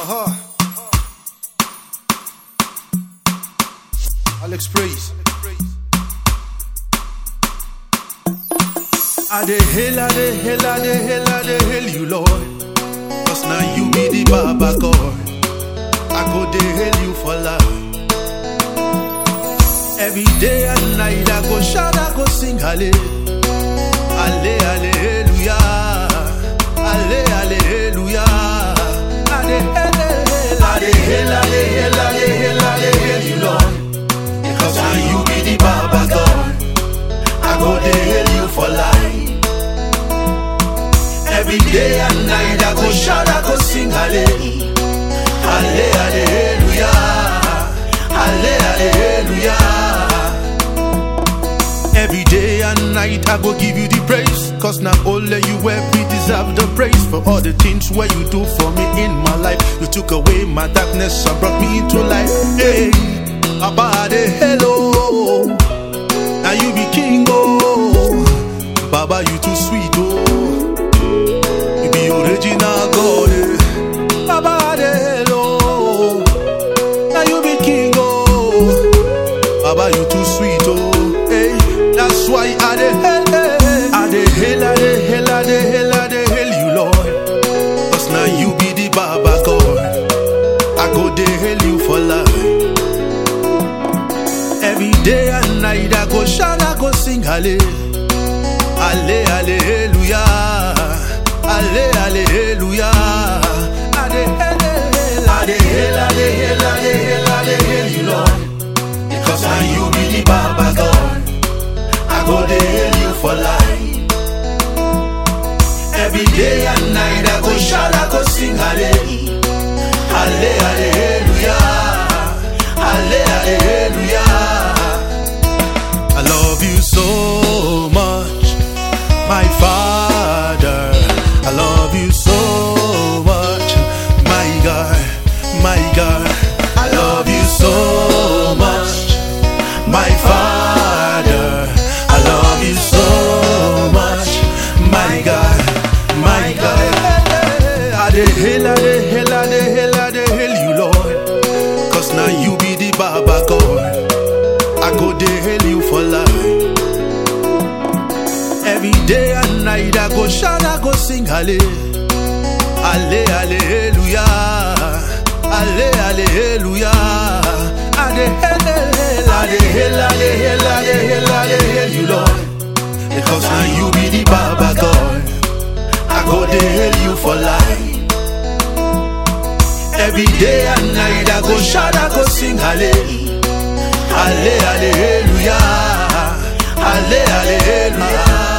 Alex Praise. I dey hail you, Lord. 'Cause now you be the Baba God. I go dey hail you for life. Every day and night I go shout, I go sing, hallelujah, hallelujah, hallelujah. I dey hail you, Lord. 'Cause now you be the Baba God. I go dey hail you for life. Every day and night I go shout, I go sing, hallelujah, hallelujah, hallelujah. Every day and night I go give you the praise. 'Cause not only you where we deserve the praise for all the things where you do for me in my life. You took away my darkness and brought me into life. Hey, Abba, hello. Now you be king, oh. Baba, you too sweet, oh. You be original God, eh. Baba, hello. Now you be king, oh. Baba, you too sweet, oh. Hey, that's why I dey hail you, Lord. 'Cause now you be the Baba God. I go dey hail you for life. Every day and night I go shout, I go sing, hallelujah, hallelujah, hallelujah. I dey hail you, Lord. 'Cause now you be the Baba God. I go dey hail you for life. Every day and night I go shout, I go sing, hallelujah, hallelujah, hallelujah. I love you so much, my Father. I love you so much, my God, my God. I love you so much, my Father. I love you so much, my God, my God. I dey hail you, Lord. 'Cause now you be the Baba God. I go dey hail you for life. Every day and night I go shout, I go sing, hallelujah, hallelujah, hallelujah. I dey hail you, Lord. Because now you be the Baba God. I go dey hail you for life. Every day and night I go shout, I go sing, hallelujah, hallelujah, hallelujah.